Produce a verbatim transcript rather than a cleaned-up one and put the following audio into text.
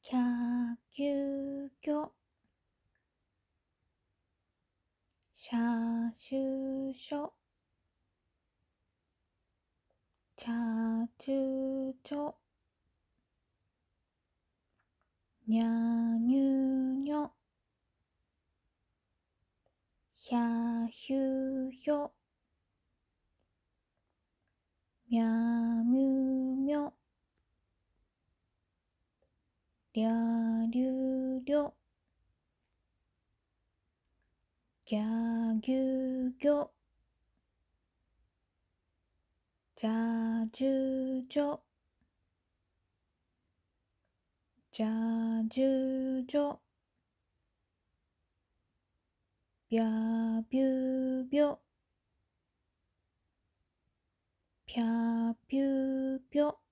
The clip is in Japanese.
百球車種書茶中書にゃにゅにょひゃひゅひょみゃみゅみょりゃりゅりょぎゃぎゅぎょじゃじゅじょじゃじゅじょびゃびゅびょぴゃぴゅぴょ